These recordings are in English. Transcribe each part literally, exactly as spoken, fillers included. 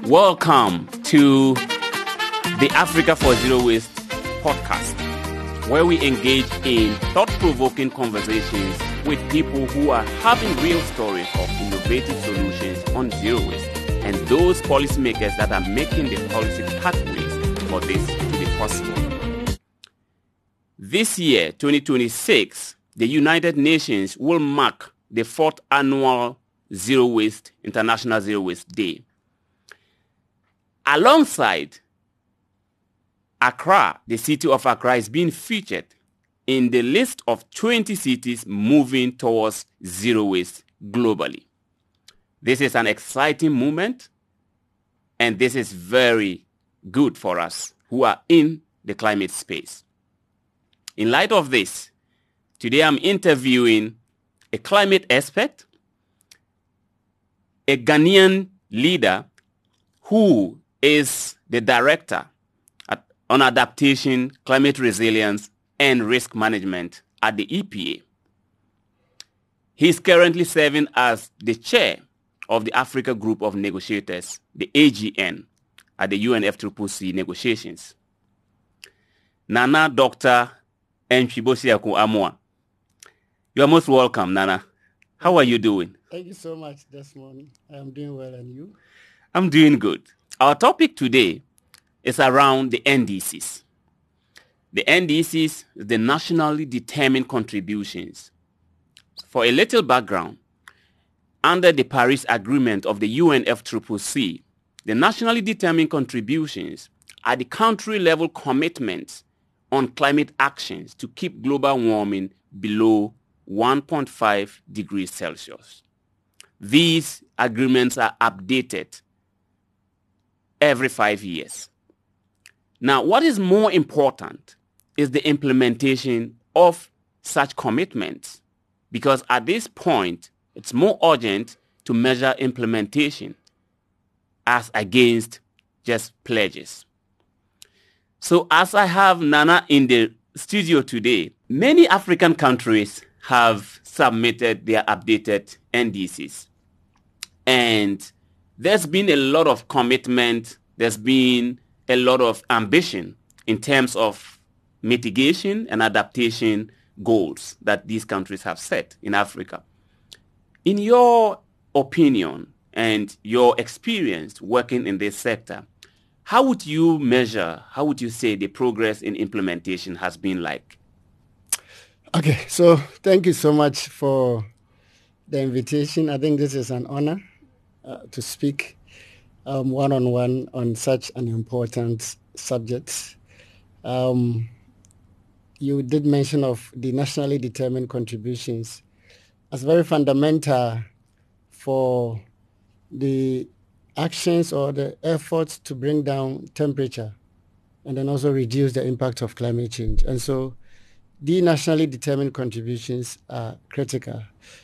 Welcome to the Africa for Zero Waste podcast, where we engage in thought-provoking conversations with people who are having real stories of innovative solutions on zero waste and those policymakers that are making the policy pathways for this to be possible. This year, twenty twenty-six, the United Nations will mark the fourth annual Zero Waste, International Zero Waste Day. Alongside Accra, the city of Accra is being featured in the list of twenty cities moving towards zero waste globally. This is an exciting moment, and this is very good for us who are in the climate space. In light of this, today I'm interviewing a climate expert, a Ghanaian leader who is the director at, on adaptation, climate resilience, and risk management at the E P A. He is currently serving as the chair of the Africa Group of Negotiators, the A G N, at the U N F C C C negotiations. Nana Doctor Ntwibosiaku Amoah. You are most welcome, Nana. How are you doing? Thank you so much, Desmond. I'm doing well, and you? I'm doing good. Our topic today is around the N D Cs. The N D Cs is the nationally determined contributions. For a little background, under the Paris Agreement of the U N F C C C, the nationally determined contributions are the country-level commitments on climate actions to keep global warming below one point five degrees Celsius. These agreements are updated every five years. Now, what is more important is the implementation of such commitments, because at this point, it's more urgent to measure implementation as against just pledges. So as I have Nana in the studio today, many African countries have submitted their updated N D Cs. And there's been a lot of commitment, there's been a lot of ambition in terms of mitigation and adaptation goals that these countries have set in Africa. In your opinion and your experience working in this sector, how would you measure, how would you say the progress in implementation has been like? Okay, so thank you so much for the invitation. I think this is an honor uh, to speak um, one-on-one on such an important subject. Um, you did mention of the nationally determined contributions as very fundamental for the actions or the efforts to bring down temperature and then also reduce the impact of climate change. And so the nationally determined contributions are critical.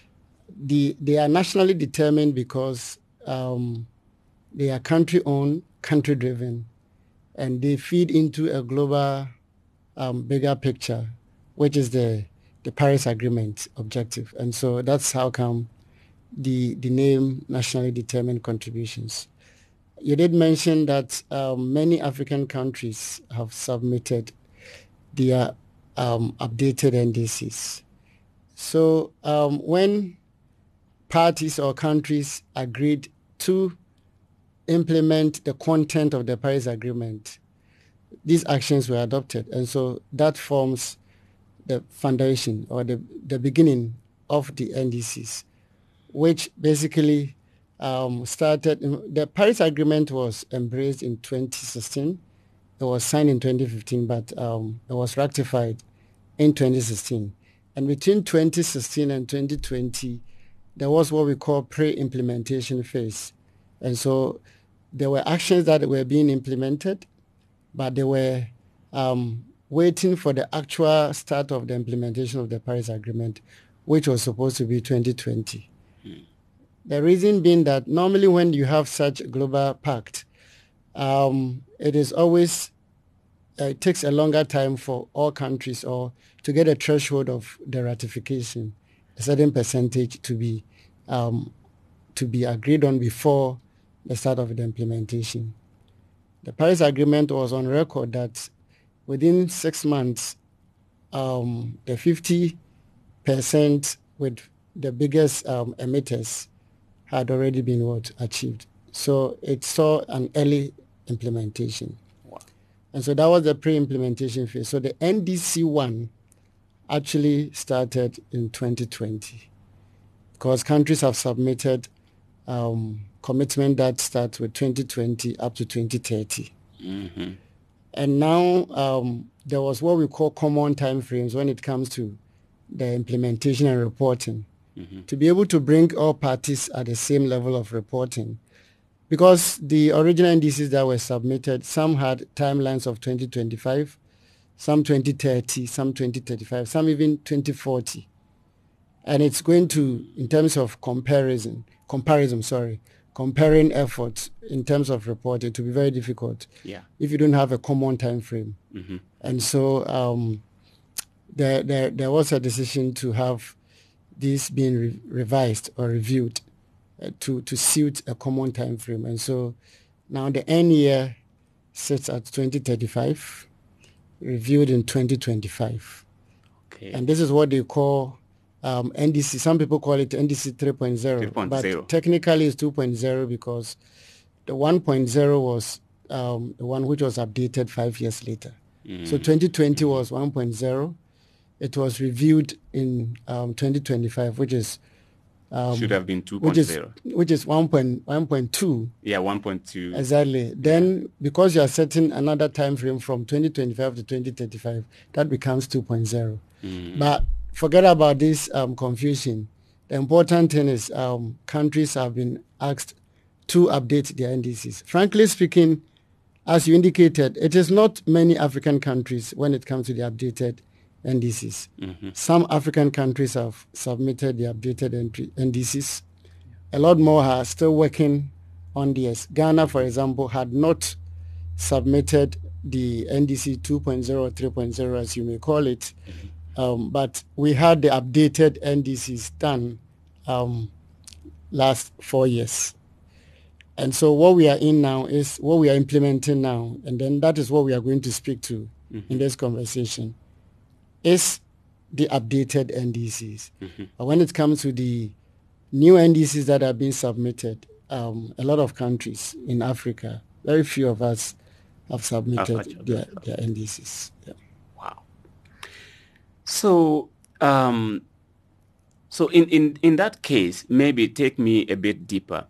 The, they are nationally determined because um, they are country-owned, country-driven, and they feed into a global um, bigger picture, which is the, the Paris Agreement objective. And so that's how come the, the name nationally determined contributions. You did mention that um, many African countries have submitted their um, updated N D Cs. So um, when parties or countries agreed to implement the content of the Paris Agreement, these actions were adopted. And so that forms the foundation or the, the beginning of the N D Cs, which basically um, started, the Paris Agreement was embraced in twenty sixteen. It was signed in twenty fifteen, but um, it was ratified in twenty sixteen. And between twenty sixteen and twenty twenty, there was what we call pre-implementation phase. And so there were actions that were being implemented, but they were um, waiting for the actual start of the implementation of the Paris Agreement, which was supposed to be twenty twenty. Mm. The reason being that normally when you have such a global pact, um, it is always, uh, it takes a longer time for all countries or to get a threshold of the ratification, a certain percentage to be um, to be agreed on before the start of the implementation. The Paris Agreement was on record that within six months, um, the fifty percent with the biggest um, emitters had already been what achieved. So it saw an early implementation. Wow. And so that was the pre-implementation phase. So the N D C one actually started in twenty twenty because countries have submitted um, commitment that starts with twenty twenty up to twenty thirty. Mm-hmm. And now um, there was what we call common timeframes when it comes to the implementation and reporting, mm-hmm. to be able to bring all parties at the same level of reporting. Because the original N D Cs that were submitted, some had timelines of twenty twenty-five, some twenty thirty, some twenty thirty-five, some even twenty forty. And it's going to, in terms of comparison, comparison, sorry, comparing efforts in terms of reporting, to be very difficult yeah. if you don't have a common time frame. Mm-hmm. And so um, there, there, there was a decision to have this being re- revised or reviewed uh, to, to suit a common time frame. And so now the end year sits at twenty thirty-five, reviewed in twenty twenty-five. Okay. And this is what they call um, N D C. Some people call it N D C three point oh, but technically it's two point oh because the one point oh was um, the one which was updated five years later. Mm. So twenty twenty mm. was one point oh. It was reviewed in um, twenty twenty-five, which is um, should have been two point oh, which is which is one point two. Yeah, one point two. Exactly. Then yeah. because you are setting another time frame from twenty twenty-five to twenty thirty-five, that becomes two point oh. Mm. But forget about this um, confusion. The important thing is um, countries have been asked to update their N D Cs. Frankly speaking, as you indicated, it is not many African countries when it comes to the updated N D Cs. Mm-hmm. Some African countries have submitted the updated N D Cs. A lot more are still working on theirs. Ghana, for example, had not submitted the N D C two point oh or three point oh, as you may call it, mm-hmm. um, but we had the updated N D Cs done um, last four years. And so what we are in now is what we are implementing now, and then that is what we are going to speak to mm-hmm. in this conversation, is the updated N D Cs. Mm-hmm. But when it comes to the new N D Cs that are being submitted, um, a lot of countries in Africa, very few of us have submitted their, their N D Cs. Yeah. Wow. So, um, so in, in, in that case, maybe take me a bit deeper.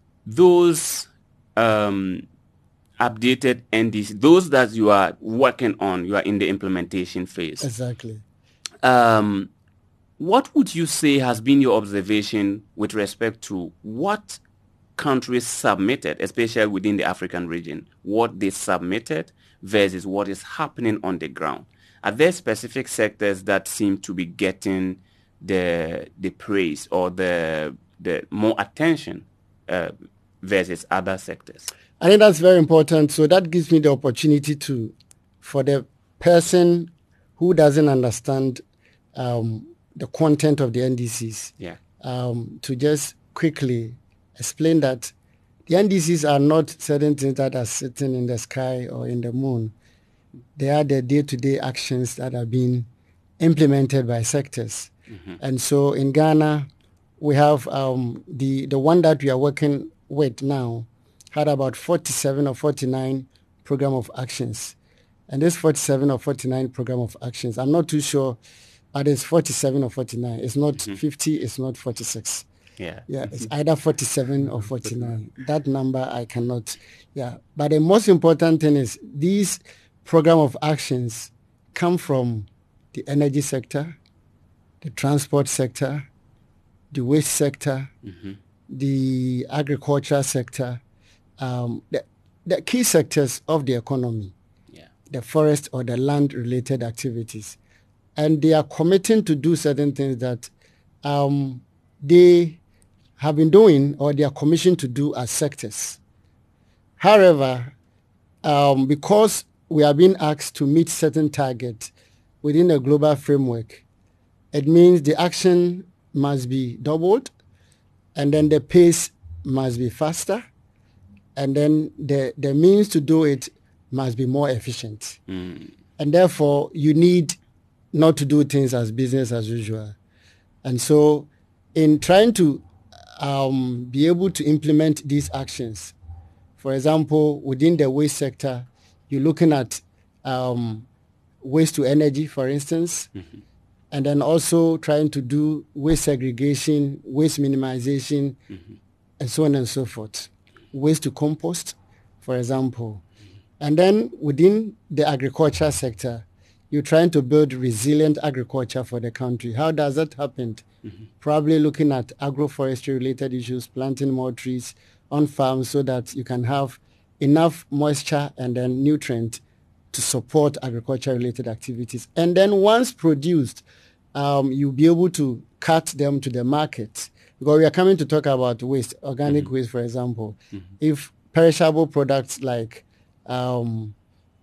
Those um, updated N D Cs, those that you are working on, you are in the implementation phase. Exactly. Um, what would you say has been your observation with respect to what countries submitted, especially within the African region, what they submitted versus what is happening on the ground? Are there specific sectors that seem to be getting the the praise or the the more attention uh, versus other sectors? I think that's very important. So that gives me the opportunity to, for the person who doesn't understand um, the content of the N D Cs, yeah. um, to just quickly explain that the N D Cs are not certain things that are sitting in the sky or in the moon. They are the day-to-day actions that are being implemented by sectors. Mm-hmm. And so in Ghana, we have um, the, the one that we are working with now had about forty-seven or forty-nine program of actions. And this forty-seven or forty-nine program of actions, I'm not too sure, but it's forty-seven or forty-nine. It's not mm-hmm. fifty, it's not forty-six. Yeah. Yeah, it's either forty-seven or forty-nine. That number I cannot, yeah. But the most important thing is these program of actions come from the energy sector, the transport sector, the waste sector, mm-hmm. the agriculture sector, um, the, the key sectors of the economy, yeah. the forest or the land-related activities. And they are committing to do certain things that um, they have been doing or they are commissioned to do as sectors. However, um, because we are being asked to meet certain targets within a global framework, it means the action must be doubled and then the pace must be faster and then the, the means to do it must be more efficient. Mm. And therefore, you need not to do things as business as usual. And so in trying to um, be able to implement these actions, for example, within the waste sector, you're looking at um, waste to energy, for instance, mm-hmm. and then also trying to do waste segregation, waste minimization, mm-hmm. and so on and so forth. Waste to compost, for example. Mm-hmm. And then within the agriculture sector, you're trying to build resilient agriculture for the country. How does that happen? Mm-hmm. Probably looking at agroforestry related issues, planting more trees on farms so that you can have enough moisture and then nutrient to support agriculture related activities. And then once produced, um, you'll be able to cut them to the market. Because we are coming to talk about waste, organic mm-hmm. waste, for example. Mm-hmm. If perishable products like um,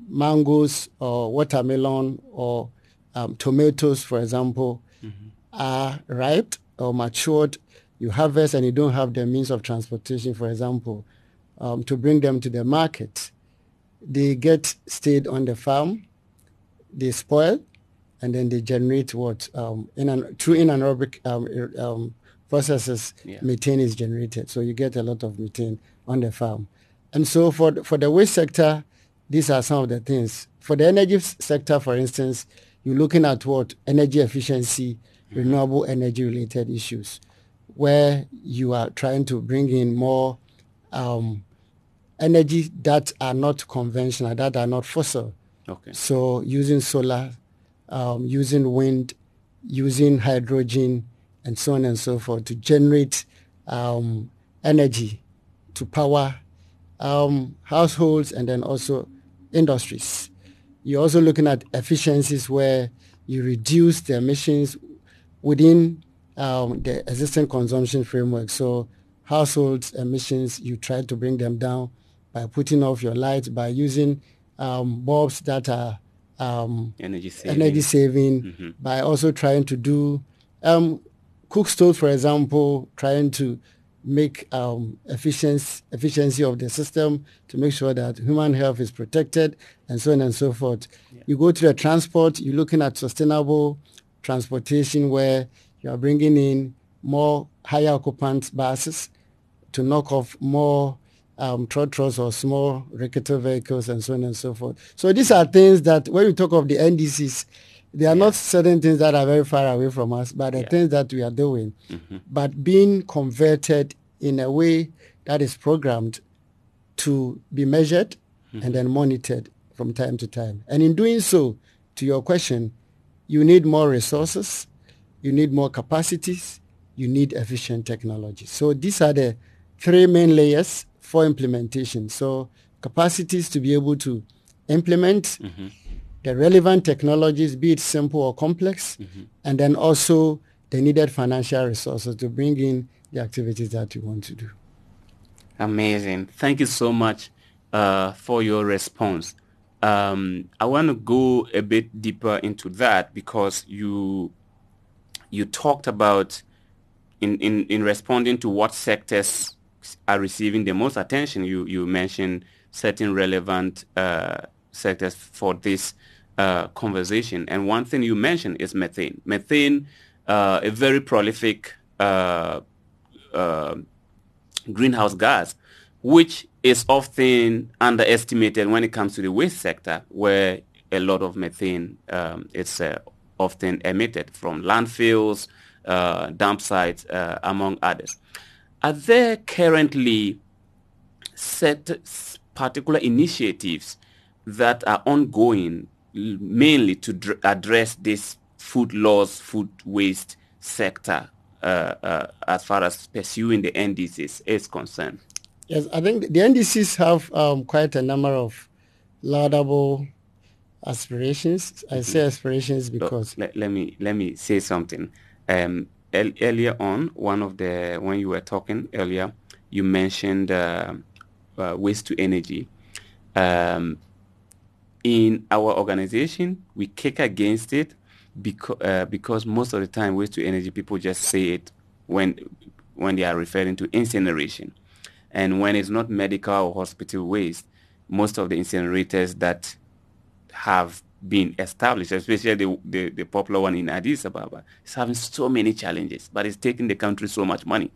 mangoes or watermelon or um, tomatoes, for example, mm-hmm. are ripe or matured, you harvest and you don't have the means of transportation, for example, um, to bring them to the market, they get stayed on the farm, they spoil, and then they generate what? Um, in an, through anaerobic um, um, processes, yeah. methane is generated. So you get a lot of methane on the farm. And so for the, for the waste sector, these are some of the things. For the energy sector, for instance, you're looking at what? Energy efficiency, mm-hmm. renewable energy related issues, where you are trying to bring in more um, energy that are not conventional, that are not fossil. Okay. So using solar, um, using wind, using hydrogen, and so on and so forth to generate um, energy to power um, households and then also industries. You're also looking at efficiencies where you reduce the emissions within um, the existing consumption framework. So households emissions, you try to bring them down by putting off your lights, by using um, bulbs that are um, energy saving, energy saving mm-hmm. by also trying to do um, cook stoves, for example, trying to make um, efficiency, efficiency of the system to make sure that human health is protected and so on and so forth. Yeah. You go to the transport, you're looking at sustainable transportation where you are bringing in more higher occupant buses to knock off more um, trotros or small recreative vehicles and so on and so forth. So these are things that when we talk of the N D Cs, they are yeah. not certain things that are very far away from us, but the yeah. things that we are doing, mm-hmm. but being converted in a way that is programmed to be measured mm-hmm. and then monitored from time to time. And in doing so, to your question, you need more resources, you need more capacities, you need efficient technology. So these are the three main layers for implementation. So capacities to be able to implement mm-hmm. the relevant technologies, be it simple or complex, mm-hmm. and then also the needed financial resources to bring in the activities that you want to do. Amazing. Thank you so much uh, for your response. Um, I want to go a bit deeper into that because you you talked about in, in, in responding to what sectors are receiving the most attention. You you mentioned certain relevant uh, sectors for this uh, conversation, and one thing you mentioned is methane. Methane, uh, a very prolific uh, uh, greenhouse gas, which is often underestimated when it comes to the waste sector, where a lot of methane um, is uh, often emitted from landfills, uh, dump sites, uh, among others. Are there currently set particular initiatives that are ongoing mainly to dr- address this food loss, food waste sector uh, uh, as far as pursuing the N D Cs is concerned? Yes, I think the N D Cs have um, quite a number of laudable aspirations. Mm-hmm. I say aspirations because... So, let, let me let me say something. Um, el- earlier on, one of the, when you were talking earlier, you mentioned uh, uh, waste to energy. Um, in our organization, we kick against it because, uh, because most of the time waste to energy, people just say it when when they are referring to incineration. And when it's not medical or hospital waste, most of the incinerators that have been established, especially the, the, the popular one in Addis Ababa, is having so many challenges, but it's taking the country so much money.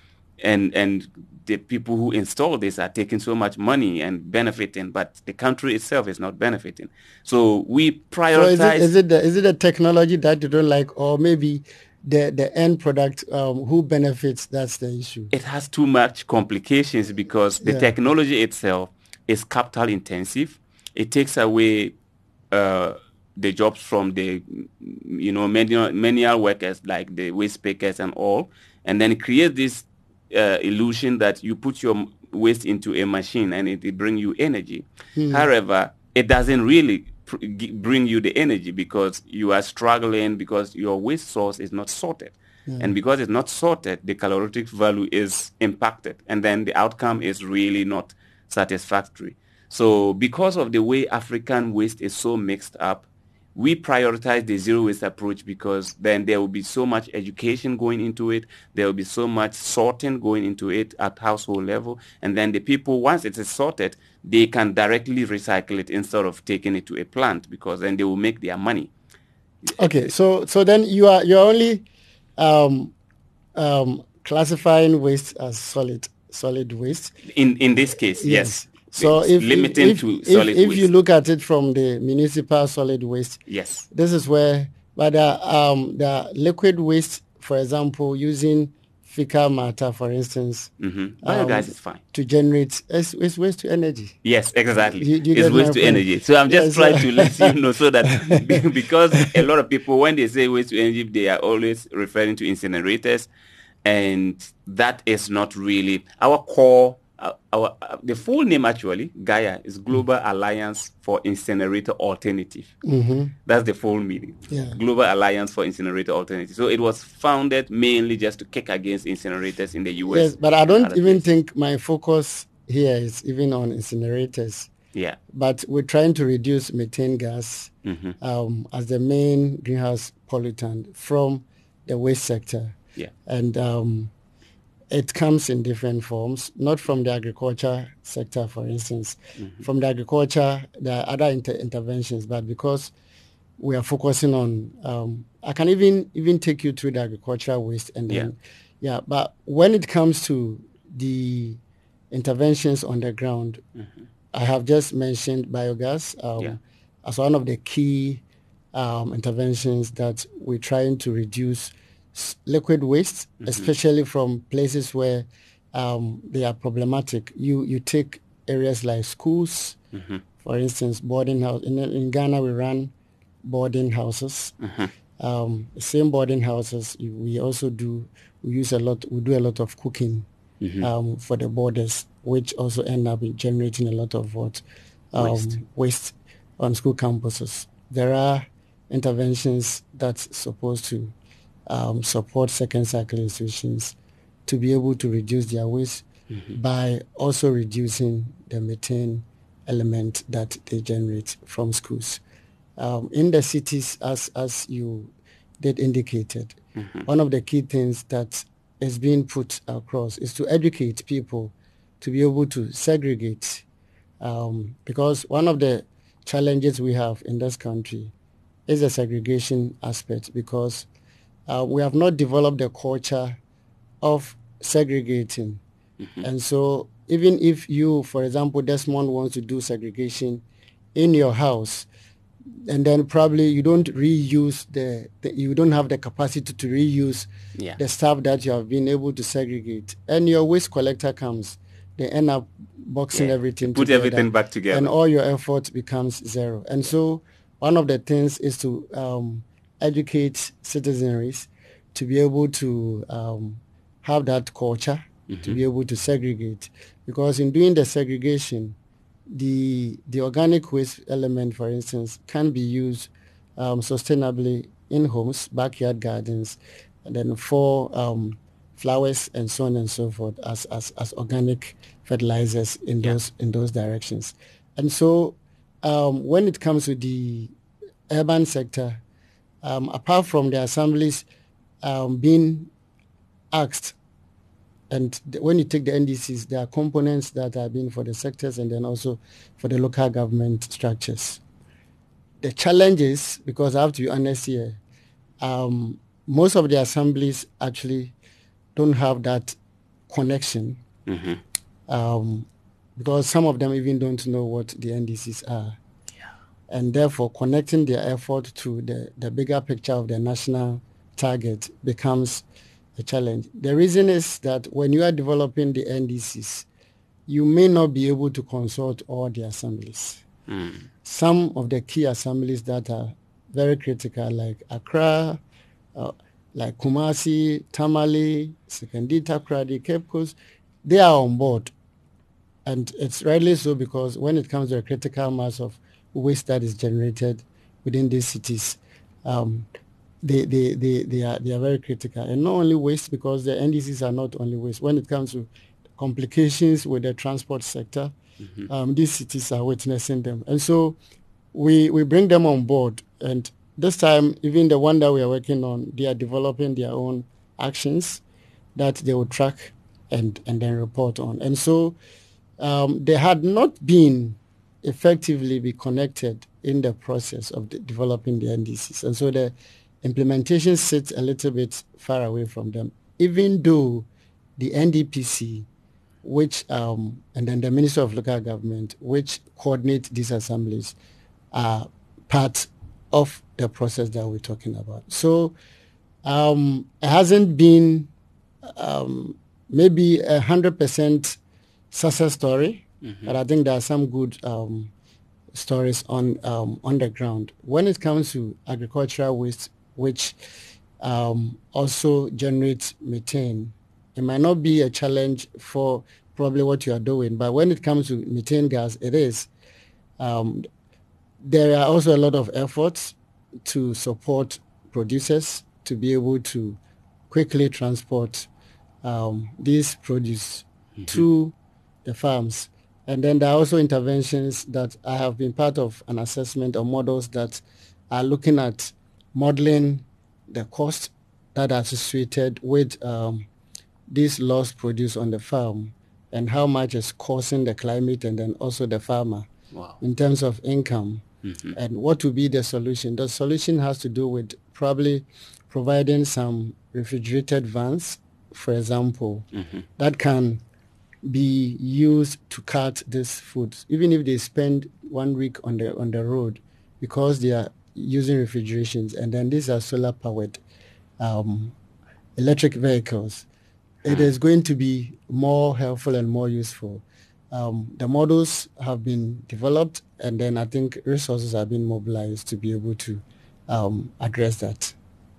And and the people who install this are taking so much money and benefiting, but the country itself is not benefiting. So we prioritize. So is it is it the, is it the technology that you don't like, or maybe the the end product? Um, who benefits? That's the issue. It has too much complications because the Yeah. technology itself is capital intensive. It takes away uh, the jobs from the you know manual, manual workers like the waste pickers and all, and then create this uh, illusion that you put your waste into a machine and it, it bring you energy. Hmm. However, it doesn't really pr- g- bring you the energy because you are struggling because your waste source is not sorted. Yeah. And because it's not sorted, the calorific value is impacted, and then the outcome is really not satisfactory. So because of the way African waste is so mixed up, we prioritize the zero waste approach because then there will be so much education going into it. There will be so much sorting going into it at household level. And then the people, once it is sorted, they can directly recycle it instead of taking it to a plant because then they will make their money. Okay, so so then you are you're only um, um, classifying waste as solid solid waste. In in this case, yes. yes. So if limiting if, to if, solid if waste. you look at it from the municipal solid waste, yes, this is where, but the um the liquid waste, for example, using fecal matter, for instance, mm-hmm. biogas um, is fine to generate. It's, it's waste to energy. Yes, exactly. You, you it's waste to point? energy. So I'm just yes, trying to let you know so that because a lot of people when they say waste to energy, they are always referring to incinerators, and that is not really our core. Uh, our, uh, the full name actually, Gaia, is Global mm-hmm. Alliance for Incinerator Alternative. Mm-hmm. That's the full meaning. Yeah. Global Alliance for Incinerator Alternative. So it was founded mainly just to kick against incinerators in the U S. Yes, but I don't even places. think my focus here is even on incinerators. Yeah. But we're trying to reduce methane gas mm-hmm. um, as the main greenhouse pollutant from the waste sector. Yeah. And um, it comes in different forms, not from the agriculture sector, for instance. Mm-hmm. From the agriculture, there are other inter- interventions, but because we are focusing on, um, I can even even take you through the agricultural waste, and then, yeah. yeah but when it comes to the interventions on the ground, mm-hmm. I have just mentioned biogas um, yeah. as one of the key um, interventions that we're trying to reduce liquid waste, mm-hmm. especially from places where um, they are problematic. You you take areas like schools, mm-hmm. for instance, boarding house. In, in Ghana, we run boarding houses. Mm-hmm. Um, same boarding houses. We also do. We use a lot. We do a lot of cooking mm-hmm. um, for the boarders, which also end up generating a lot of what um, waste. waste on school campuses. There are interventions that's supposed to Um, support second cycle institutions to be able to reduce their waste mm-hmm. by also reducing the methane element that they generate from schools. Um, in the cities, as as you did indicated, mm-hmm. one of the key things that is being put across is to educate people to be able to segregate, um, because one of the challenges we have in this country is the segregation aspect, because Uh, we have not developed the culture of segregating. Mm-hmm. And so even if you, for example, Desmond wants to do segregation in your house, and then probably you don't reuse the, the you don't have the capacity to reuse yeah. the stuff that you have been able to segregate. And your waste collector comes, they end up boxing yeah. everything Put together, everything back together. And all your effort becomes zero. And yeah. so one of the things is to um, educate citizenry to be able to um, have that culture, mm-hmm. to be able to segregate. Because in doing the segregation, the the organic waste element, for instance, can be used um, sustainably in homes, backyard gardens, and then for um, flowers and so on and so forth as as, as organic fertilizers in yeah. those in those directions. And so um, when it comes to the urban sector, Um, apart from the assemblies um, being asked And th- when you take the N D Cs, there are components that are being for the sectors and then also for the local government structures. The challenge is, because I have to be honest here, um, most of the assemblies actually don't have that connection, mm-hmm. um, because some of them even don't know what the N D Cs are. Yeah. And therefore, connecting their effort to the, the bigger picture of the national target becomes a challenge. The reason is that when you are developing the N D Cs, you may not be able to consult all the assemblies. Mm. Some of the key assemblies that are very critical, like Accra, uh, like Kumasi, Tamale, Sekondi, Takoradi, Cape Coast, they are on board. And it's rightly so, because when it comes to a critical mass of waste that is generated within these cities, um, they, they, they, they, are, they are very critical. And not only waste, because the N D Cs are not only waste. When it comes to complications with the transport sector, mm-hmm. um, these cities are witnessing them. And so we, we bring them on board. And this time, even the one that we are working on, they are developing their own actions that they will track and, and then report on. And so um, they had not been effectively be connected in the process of the developing the N D Cs. And so the implementation sits a little bit far away from them, even though the N D P C, which, um, and then the Ministry of Local Government, which coordinate these assemblies, are part of the process that we're talking about. So um, it hasn't been um, maybe a hundred percent success story, mm-hmm. but I think there are some good um, stories on um, on the ground. When it comes to agricultural waste, which um, also generates methane, it might not be a challenge for probably what you are doing, but when it comes to methane gas, it is. Um, there are also a lot of efforts to support producers to be able to quickly transport um, these produce mm-hmm. to the farms. And then there are also interventions that I have been part of an assessment of models that are looking at modeling the cost that are associated with um, these lost produce on the farm and how much is causing the climate and then also the farmer wow. in terms of income. Mm-hmm. And what will be the solution? The solution has to do with probably providing some refrigerated vans, for example, mm-hmm. that can be used to cart this food, even if they spend one week on the on the road, because they are using refrigerations. And then these are solar powered um, electric vehicles. Mm-hmm. It is going to be more helpful and more useful. Um, the models have been developed, and then I think resources have been mobilized to be able to um, address that.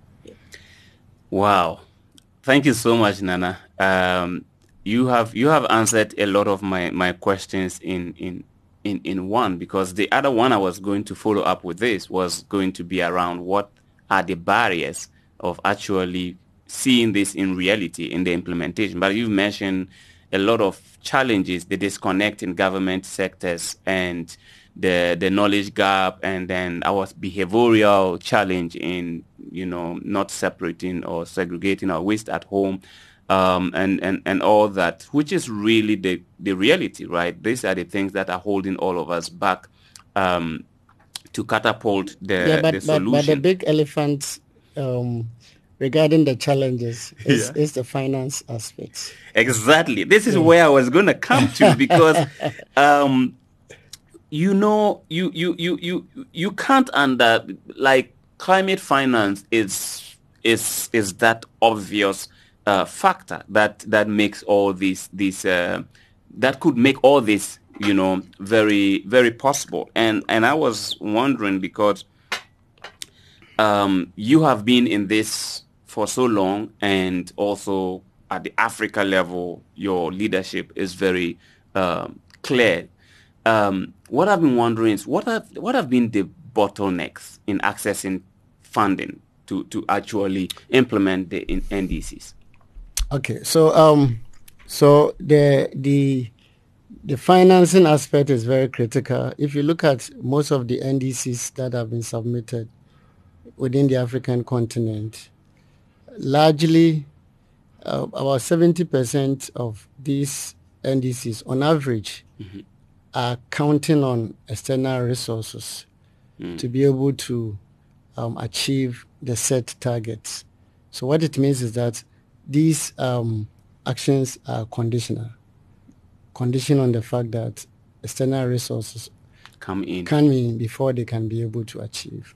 Wow. Thank you so much, Nana. Um, you have you have answered a lot of my, my questions in, in, in, in one, because the other one I was going to follow up with this was going to be around what are the barriers of actually seeing this in reality in the implementation. But you've mentioned a lot of challenges, the disconnect in government sectors and the the knowledge gap, and then our behavioral challenge in, you know, not separating or segregating our waste at home, um, and, and, and all that, which is really the, the reality, right? These are the things that are holding all of us back um, to catapult the, yeah, but, the solution. But, but the big elephant um, regarding the challenges is, yeah. is the finance aspects. Exactly. This is yeah. where I was going to come to, because um, you know, you, you, you, you, you can't under, like, climate finance is is is that obvious uh, factor that that makes all this this uh, that could make all this, you know, very very possible. And and I was wondering, because um, you have been in this for so long, and also at the Africa level, your leadership is very um, clear. Um, what I've been wondering is what have what have been the bottlenecks in accessing funding to, to actually implement the N D Cs? Okay, so um, so the the the financing aspect is very critical. If you look at most of the N D Cs that have been submitted within the African continent, largely uh, about seventy percent of these N D Cs on average mm-hmm. are counting on external resources mm. to be able to um, achieve the set targets. So what it means is that these um, actions are conditional, conditioned on the fact that external resources come in. come in before they can be able to achieve.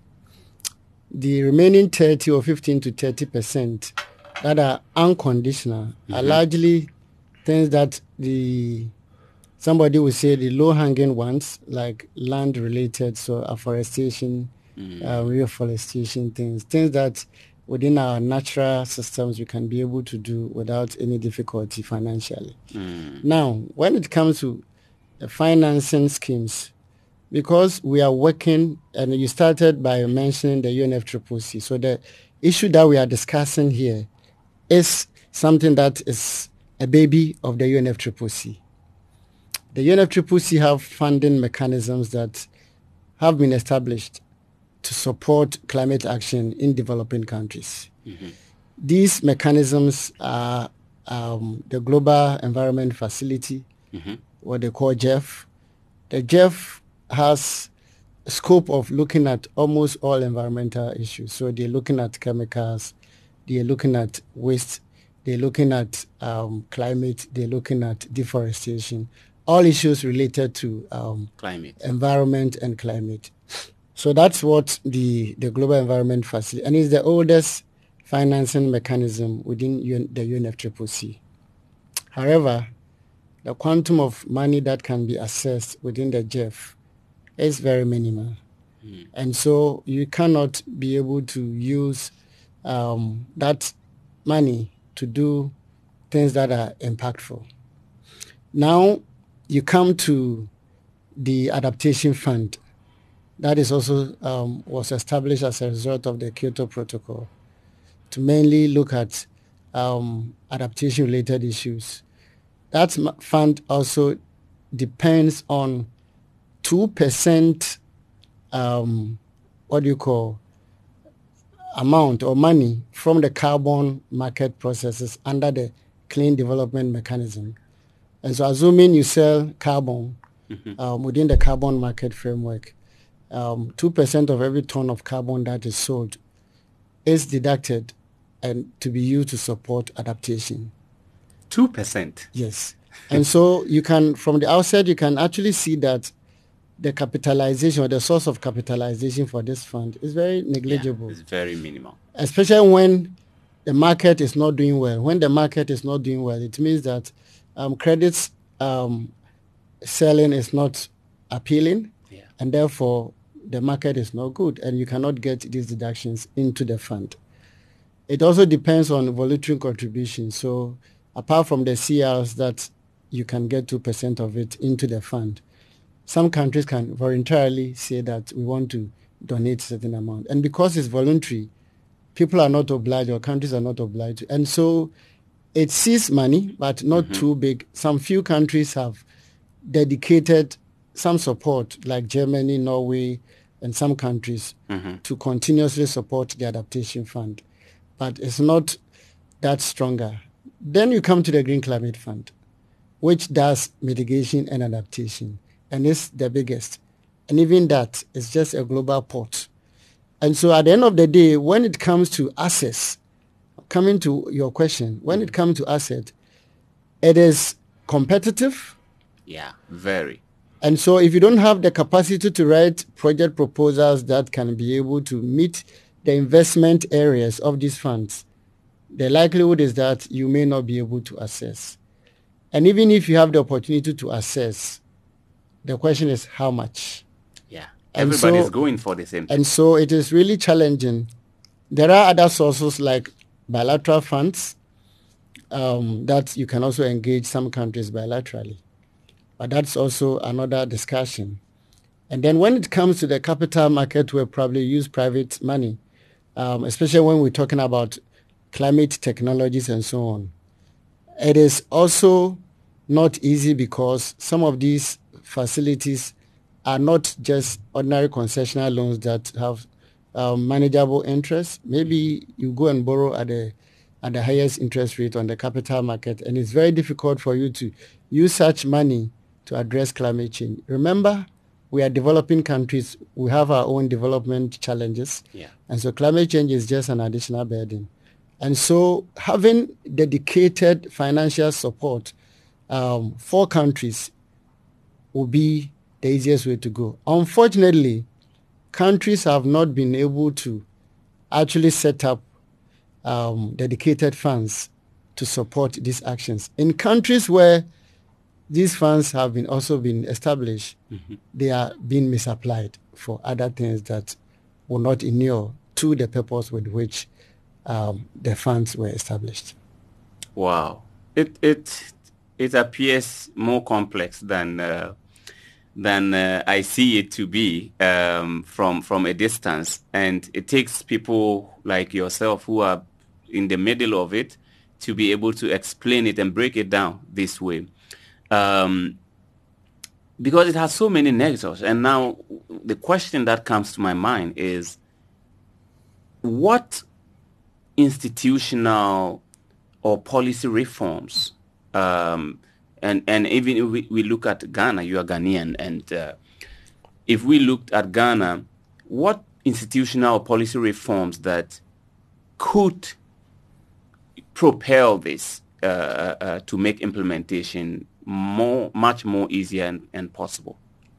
The remaining thirty or fifteen to thirty percent that are unconditional mm-hmm. are largely things that the somebody would say the low-hanging ones, like land-related, so afforestation, mm. uh, reforestation things, things that within our natural systems we can be able to do without any difficulty financially. Mm. Now, when it comes to the financing schemes, because we are working, and you started by mentioning the U N F C C C, so the issue that we are discussing here is something that is a baby of the U N F C C C. The U N F C C C have funding mechanisms that have been established to support climate action in developing countries. Mm-hmm. These mechanisms are um, the Global Environment Facility, mm-hmm. what they call G E F. The G E F has a scope of looking at almost all environmental issues. So they're looking at chemicals, they're looking at waste, they're looking at um, climate, they're looking at deforestation, all issues related to um, climate, environment and climate. So that's what the, the Global Environment Facility, and it's the oldest financing mechanism within U N, the U N F C C C. However, the quantum of money that can be accessed within the G E F is very minimal. Mm. And so you cannot be able to use um, that money to do things that are impactful. Now you come to the Adaptation Fund. That is also um, was established as a result of the Kyoto Protocol to mainly look at um, adaptation-related issues. That fund also depends on two percent, um, what do you call, amount or money from the carbon market processes under the Clean Development Mechanism. And so assuming you sell carbon mm-hmm. um, within the carbon market framework, um, two percent of every ton of carbon that is sold is deducted and to be used to support adaptation. two percent? Yes. And so you can, from the outset, you can actually see that the capitalization or the source of capitalization for this fund is very negligible. Yeah, it's very minimal. Especially when the market is not doing well. When the market is not doing well, it means that um, credits um, selling is not appealing, yeah. and therefore the market is not good, and you cannot get these deductions into the fund. It also depends on voluntary contribution. So apart from the C Rs that you can get two percent of it into the fund, some countries can voluntarily say that we want to donate a certain amount. And because it's voluntary, people are not obliged or countries are not obliged. And so it sees money, but not mm-hmm. too big. Some few countries have dedicated some support, like Germany, Norway, and some countries, mm-hmm. to continuously support the Adaptation Fund. But it's not that stronger. Then you come to the Green Climate Fund, which does mitigation and adaptation, and it's the biggest. And even that is just a global pot. And so at the end of the day, when it comes to assets, coming to your question, when it comes to asset, it is competitive. Yeah, very. And so if you don't have the capacity to write project proposals that can be able to meet the investment areas of these funds, the likelihood is that you may not be able to assess. And even if you have the opportunity to assess, the question is how much? Yeah, everybody's so, going for the same thing. And so it is really challenging. There are other sources like bilateral funds um, that you can also engage some countries bilaterally. But that's also another discussion. And then when it comes to the capital market, we'll probably use private money, um, especially when we're talking about climate technologies and so on. It is also not easy because some of these facilities are not just ordinary concessional loans that have um, manageable interest. Maybe you go and borrow at a at the highest interest rate on the capital market, and it's very difficult for you to use such money to address climate change. Remember, we are developing countries. We have our own development challenges. Yeah. And so climate change is just an additional burden. And so having dedicated financial support um, for countries will be the easiest way to go. Unfortunately, countries have not been able to actually set up um, dedicated funds to support these actions. In countries where these funds have been also been established, mm-hmm. they are being misapplied for other things that will not inure to the purpose with which um, the funds were established. Wow. It it it appears more complex than uh, than uh, I see it to be um, from from a distance, and it takes people like yourself who are in the middle of it to be able to explain it and break it down this way. Um, because it has so many negatives. And now the question that comes to my mind is, what institutional or policy reforms, um, and, and even if we, we look at Ghana, you are Ghanaian, and uh, if we looked at Ghana, what institutional or policy reforms that could propel this uh, uh, to make implementation more, much more easier and, and possible?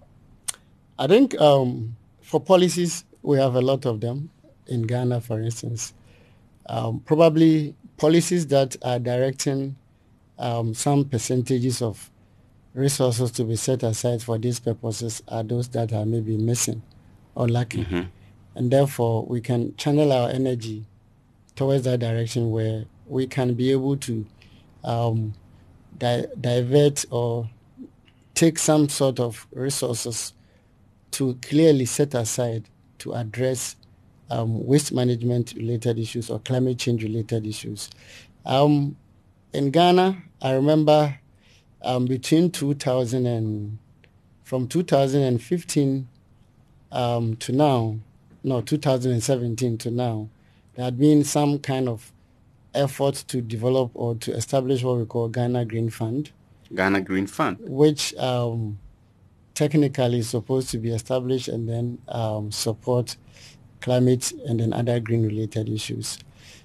I think um, for policies, we have a lot of them in Ghana, for instance. Um, probably policies that are directing um, some percentages of resources to be set aside for these purposes are those that are maybe missing or lacking. Mm-hmm. And therefore, we can channel our energy towards that direction where we can be able to um, di- divert or take some sort of resources to clearly set aside to address um, waste management related issues or climate change related issues. Um, in Ghana, I remember um, between two thousand and from two thousand fifteen um, to now, no, two thousand seventeen to now, there had been some kind of effort to develop or to establish what we call Ghana Green Fund. Ghana Green Fund. Which um, technically is supposed to be established and then um, support climate and then other green-related issues.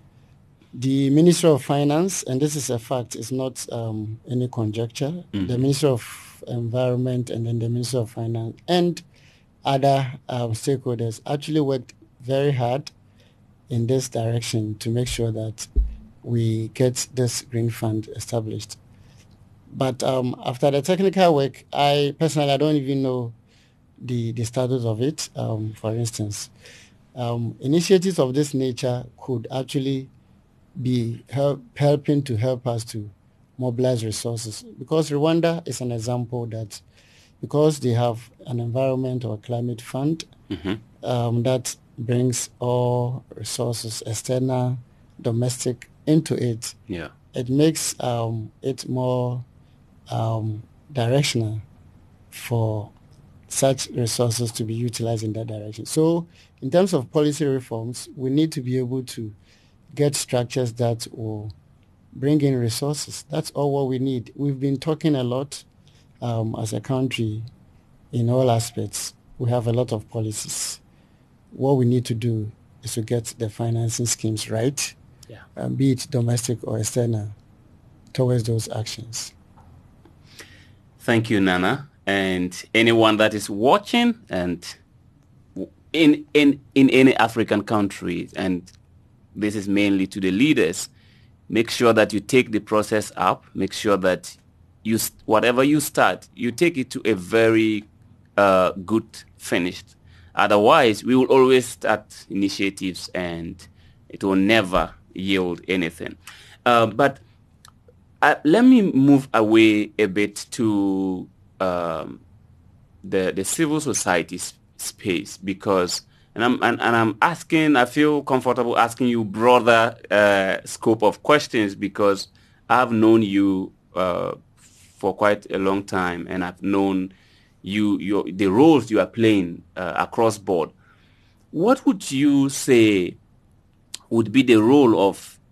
The Ministry of Finance, and this is a fact, it's not um, any conjecture, mm-hmm. the Ministry of Environment and then the Ministry of Finance and other um, stakeholders actually worked very hard in this direction to make sure that we get this green fund established. But um, after the technical work, I personally I don't even know the, the status of it. Um, for instance, um, initiatives of this nature could actually be help, helping to help us to mobilize resources. Because Rwanda is an example that because they have an environment or climate fund mm-hmm. um, that brings all resources, external, domestic, into it, yeah. it makes um, it more um, directional for such resources to be utilized in that direction. So in terms of policy reforms, we need to be able to get structures that will bring in resources. That's all what we need. We've been talking a lot um, as a country in all aspects. We have a lot of policies. What we need to do is to get the financing schemes right, yeah. um, be it domestic or external, towards those actions. Thank you, Nana. And anyone that is watching and in in in any African country, and this is mainly to the leaders, make sure that you take the process up. Make sure that you whatever you start, you take it to a very uh, good finish. Otherwise, we will always start initiatives and it will never yield anything. Uh, but uh, let me move away a bit to um, the the civil society sp- space because, and I'm and, and I'm asking. I feel comfortable asking you broader uh, scope of questions because I've known you uh, for quite a long time, and I've known you your the roles you are playing uh, across board. What would you say would be the role of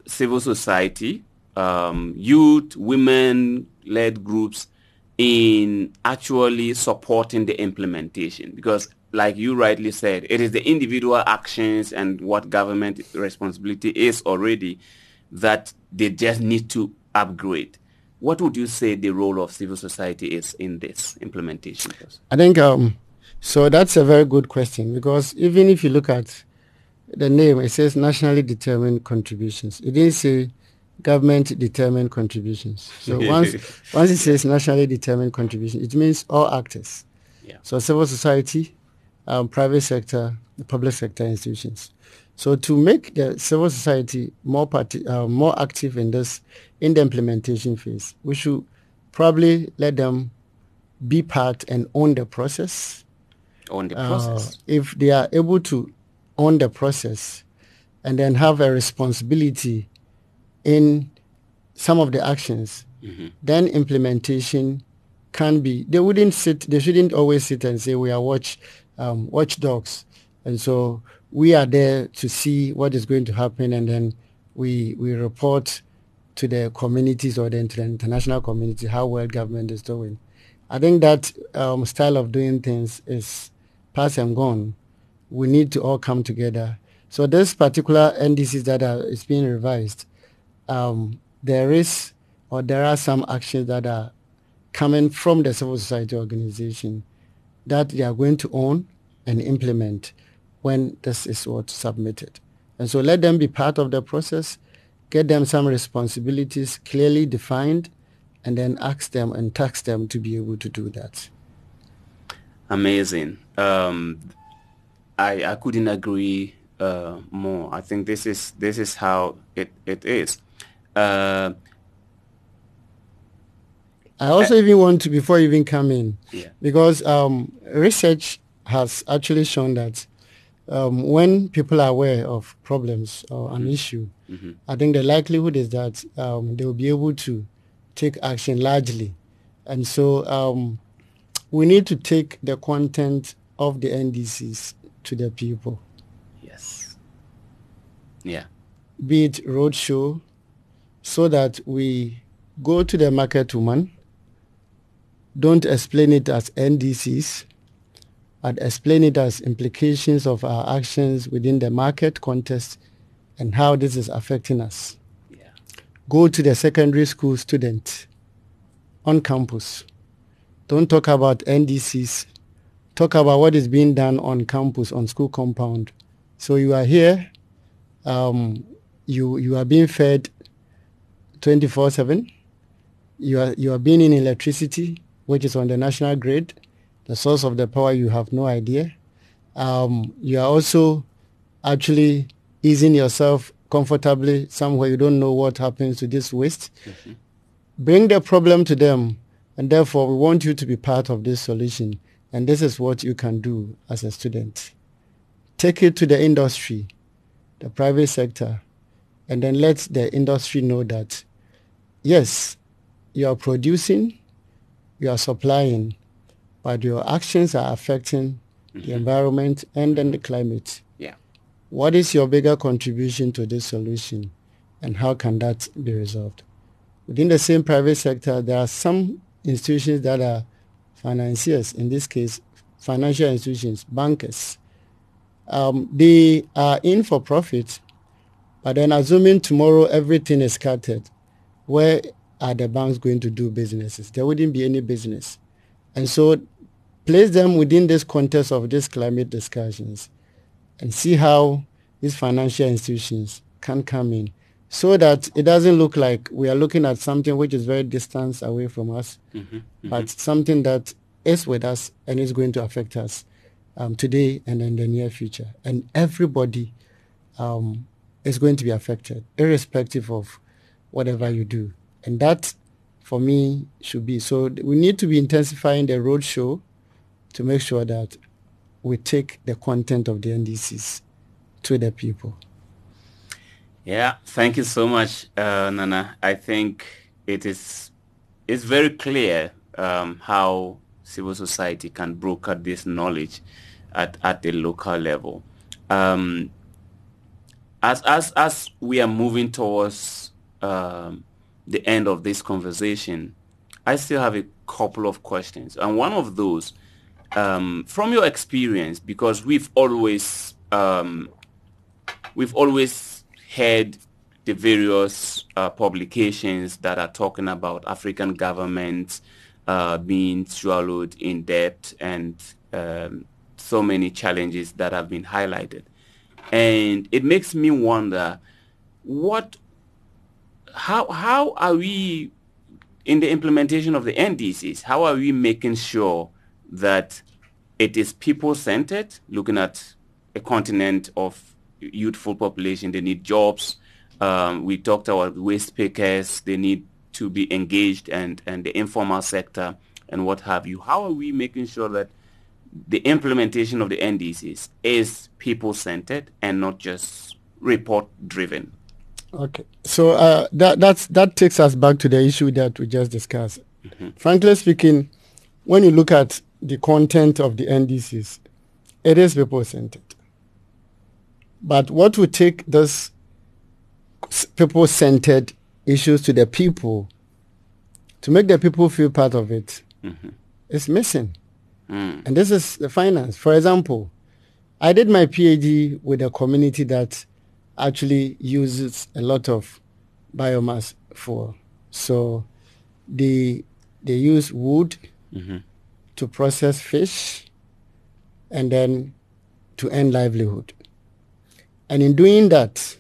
civil society, um, youth, women-led groups in actually supporting the implementation? Because like you rightly said, it is the individual actions and what government responsibility is already that they just need to upgrade. What would you say the role of civil society is in this implementation process? I think, um, so that's a very good question, because even if you look at the name, it says nationally determined contributions. It didn't say government determined contributions. So once once it says nationally determined contribution, it means all actors. Yeah. So civil society, um, private sector, the public sector institutions. So to make the civil society more parti- uh, more active in this, in the implementation phase, we should probably let them be part and own the process. Own the process. Uh, if they are able to own the process and then have a responsibility in some of the actions, mm-hmm. then implementation can be, they wouldn't sit, they shouldn't always sit and say we are watch, um, watchdogs. And so we are there to see what is going to happen, and then we we report to the communities or the international community how well government is doing. I think that um, style of doing things is past and gone. We need to all come together. So this particular N D Cs that are, is being revised, um, there is or there are some actions that are coming from the civil society organization that they are going to own and implement when this is what's submitted. And so let them be part of the process, get them some responsibilities clearly defined, and then ask them and tax them to be able to do that. Amazing. Um, I, I couldn't agree uh, more. I think this is this is how it, it is. Uh, I also uh, even want to, before you even come in, yeah. because um, research has actually shown that um, when people are aware of problems or an mm-hmm. issue, mm-hmm. I think the likelihood is that um, they will be able to take action largely. And so um, we need to take the content of the N D Cs to the people. Yes. Yeah. Be it roadshow, so that we go to the market woman, don't explain it as N D Cs, but explain it as implications of our actions within the market context and how this is affecting us. Yeah. Go to the secondary school student on campus. Don't talk about N D Cs. Talk about what is being done on campus, on school compound. So you are here, um, you you are being fed twenty-four seven. You are you are being in electricity, which is on the national grid. The source of the power, you have no idea. Um, you are also actually easing yourself comfortably somewhere. You don't know what happens to this waste. Mm-hmm. Bring the problem to them, and therefore we want you to be part of this solution. And this is what you can do as a student. Take it to the industry, the private sector, and then let the industry know that, yes, you are producing, you are supplying, but your actions are affecting mm-hmm. the environment and then the climate. Yeah. What is your bigger contribution to this solution, and how can that be resolved? Within the same private sector, there are some institutions that are financiers, in this case, financial institutions, bankers. Um, they are in for profit, but then assuming tomorrow everything is scattered, where are the banks going to do businesses? There wouldn't be any business. And so place them within this context of these climate discussions and see how these financial institutions can come in so that it doesn't look like we are looking at something which is very distant away from us, mm-hmm, mm-hmm. but something that is with us and is going to affect us um, today and in the near future. And everybody um, is going to be affected, irrespective of whatever you do. And that, for me, should be. So we need to be intensifying the roadshow to make sure that we take the content of the N D Cs to the people. Yeah, thank you so much, uh, Nana. I think it is it's very clear um, how civil society can broker this knowledge at, at the local level. Um, as as as we are moving towards um, the end of this conversation, I still have a couple of questions, and one of those, um, from your experience, because we've always um, we've always heard the various uh, publications that are talking about African governments uh, being swallowed in debt and um, so many challenges that have been highlighted. And it makes me wonder, what, how, how are we, in the implementation of the N D Cs, how are we making sure that it is people-centered, looking at a continent of youthful population? They need jobs. Um, we talked about waste pickers. They need to be engaged, and, and the informal sector and what have you. How are we making sure that the implementation of the N D Cs is people-centered and not just report-driven? Okay, so uh, that that's that takes us back to the issue that we just discussed. Mm-hmm. Frankly speaking, when you look at the content of the N D Cs, it is people-centered. But what would take this people-centered issues to the people, to make the people feel part of it, mm-hmm. is missing. Mm. And this is the finance. For example, I did my PhD with a community that actually uses a lot of biomass for. So they, they use wood mm-hmm. to process fish and then to earn livelihood. And in doing that,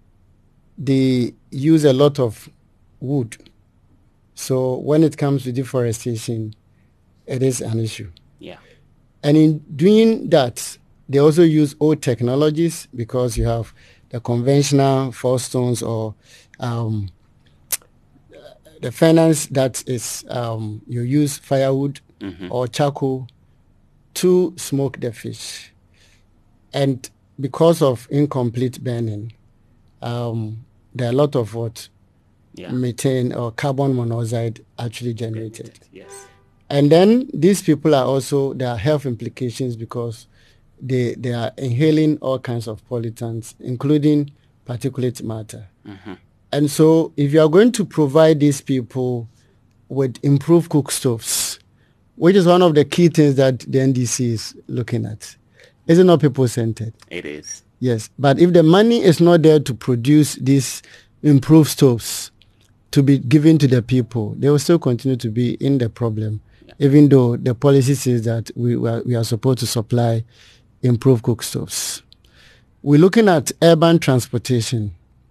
they use a lot of wood. So when it comes to deforestation, it is an issue. Yeah. And in doing that, they also use old technologies, because you have the conventional four stones or um, the furnace that is, um, you use firewood mm-hmm. or charcoal to smoke the fish. And because of incomplete burning, um, there are a lot of what yeah. methane or carbon monoxide actually generated. Yes. And then these people are also, there are health implications, because they they are inhaling all kinds of pollutants, including particulate matter. Mm-hmm. And so if you are going to provide these people with improved cook stoves, which is one of the key things that the N D C is looking at, is it not people-centered? It is. Yes. But if the money is not there to produce these improved stoves to be given to the people, they will still continue to be in the problem, yeah. even though the policy says that we, we, are, we are supposed to supply improved cook stoves. We're looking at urban transportation,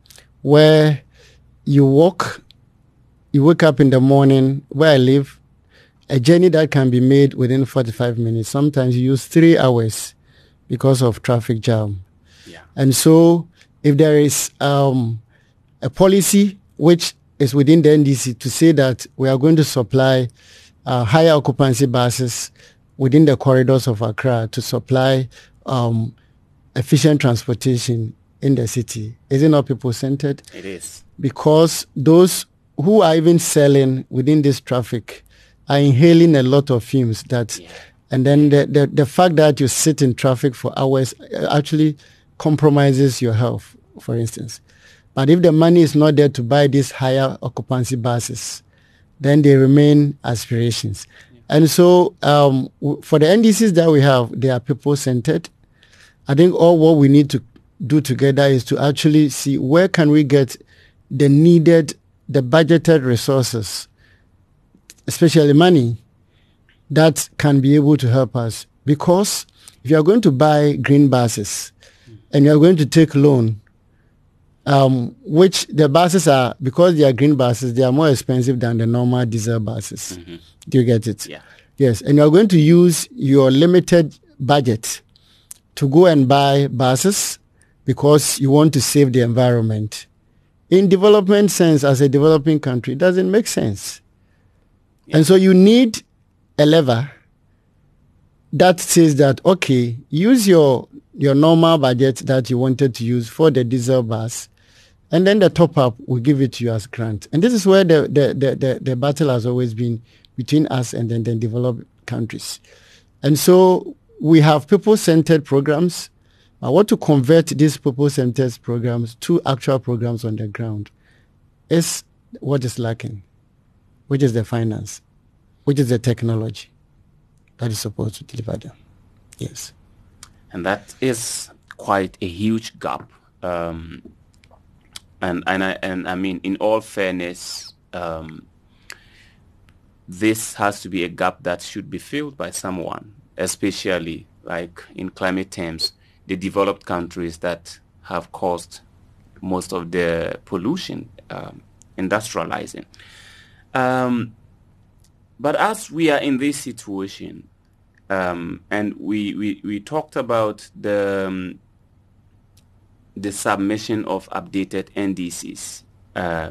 where you walk, you wake up in the morning, where I live, a journey that can be made within forty-five minutes. Sometimes you use three hours because of traffic jam. Yeah. And so if there is um, a policy which is within the N D C to say that we are going to supply uh, higher occupancy buses within the corridors of Accra to supply um, efficient transportation in the city, is it not people-centered? It is. Because those who are even selling within this traffic are inhaling a lot of fumes that, yeah. and then the, the, the fact that you sit in traffic for hours actually compromises your health, for instance. But if the money is not there to buy these higher occupancy buses, then they remain aspirations. Yeah. And so um, w- for the N D Cs that we have, they are people-centered. I think all what we need to do together is to actually see where can we get the needed, the budgeted resources, especially money, that can be able to help us. Because if you are going to buy green buses and you are going to take loan, um, which the buses are, because they are green buses, they are more expensive than the normal diesel buses. Mm-hmm. Do you get it? Yeah. Yes. And you are going to use your limited budget to go and buy buses because you want to save the environment. In development sense, as a developing country, it doesn't make sense. Yeah. And so you need a lever that says that, okay, use your your normal budget that you wanted to use for the diesel bus, and then the top-up will give it to you as grant. And this is where the, the, the, the, the battle has always been between us and then the developed countries. And so we have people-centered programs, I want to convert these purpose and test programs to actual programs on the ground. Is what is lacking, which is the finance, which is the technology that is supposed to deliver them. Yes. And that is quite a huge gap. Um, and, and, I, and I mean, in all fairness, um, this has to be a gap that should be filled by someone, especially like in climate terms, the developed countries that have caused most of the pollution, um, industrializing. Um, but as we are in this situation, um, and we, we, we talked about the, um, the submission of updated N D Cs, uh,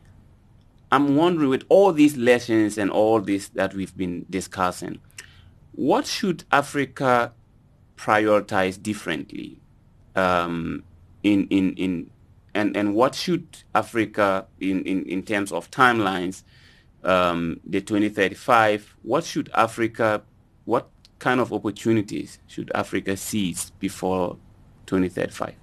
I'm wondering, with all these lessons and all this that we've been discussing, what should Africa prioritize differently um, in, in, in And, and what should Africa, in, in, in terms of timelines, um, the twenty thirty-five, what should Africa, what kind of opportunities should Africa seize before twenty thirty-five?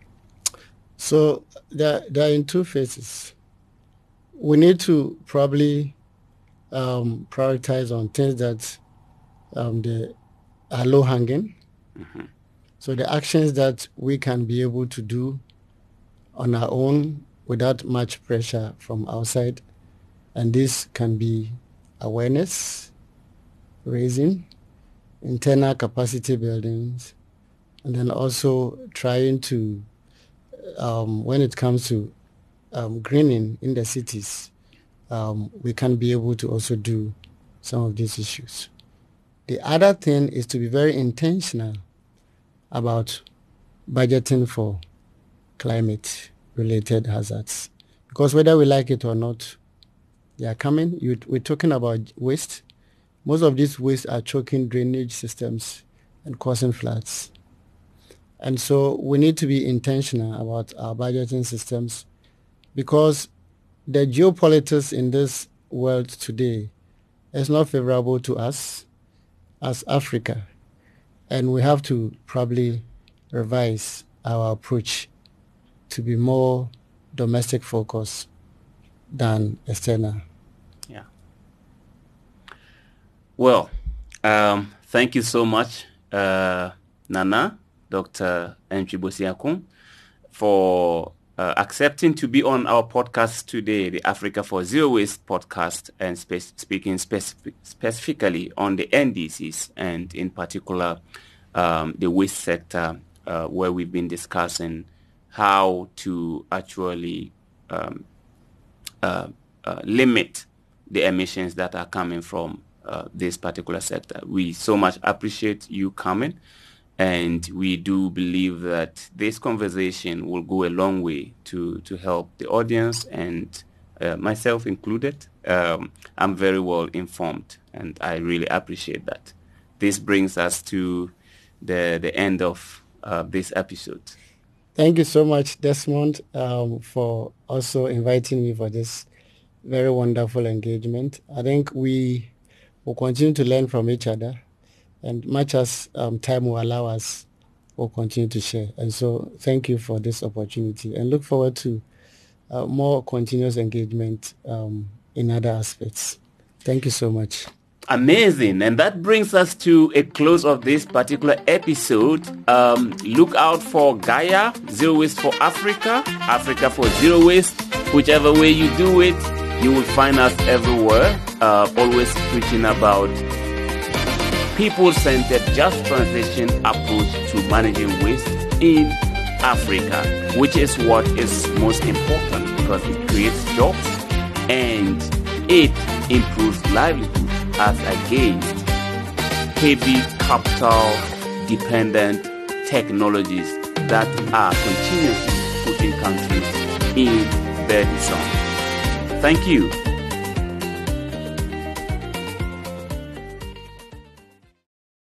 So they're, they're in two phases. We need to probably um, prioritize on things that um, they are low-hanging. Mm-hmm. So the actions that we can be able to do on our own without much pressure from outside. And this can be awareness raising, internal capacity buildings, and then also trying to, um, when it comes to um, greening in the cities, um, we can be able to also do some of these issues. The other thing is to be very intentional about budgeting for climate-related hazards. Because whether we like it or not, they are coming. You, we're talking about waste. Most of these wastes are choking drainage systems and causing floods. And so we need to be intentional about our budgeting systems, because the geopolitics in this world today is not favorable to us as Africa. And we have to probably revise our approach to be more domestic focused than external. Yeah. Well, um, thank you so much, uh, Nana, Doctor Antwi Bossiakung, for uh, accepting to be on our podcast today, the Africa for Zero Waste podcast, and spe- speaking specific- specifically on the N D Cs and in particular um, the waste sector, uh, where we've been discussing how to actually um, uh, uh, limit the emissions that are coming from uh, this particular sector. We so much appreciate you coming, and we do believe that this conversation will go a long way to, to help the audience, and uh, myself included. Um, I'm very well informed, and I really appreciate that. This brings us to the, the end of uh, this episode. Thank you so much, Desmond, um, for also inviting me for this very wonderful engagement. I think we will continue to learn from each other, and much as um, time will allow us, we'll continue to share. And so thank you for this opportunity, and look forward to uh, more continuous engagement um, in other aspects. Thank you so much. Amazing. And that brings us to a close of this particular episode. Um, look out for Gaia, Zero Waste for Africa, Africa for Zero Waste. Whichever way you do it, you will find us everywhere, uh, always preaching about people-centered, just transition approach to managing waste in Africa, which is what is most important, because it creates jobs and it improves livelihood as against heavy capital-dependent technologies that are continuously putting countries in their zone. Thank you.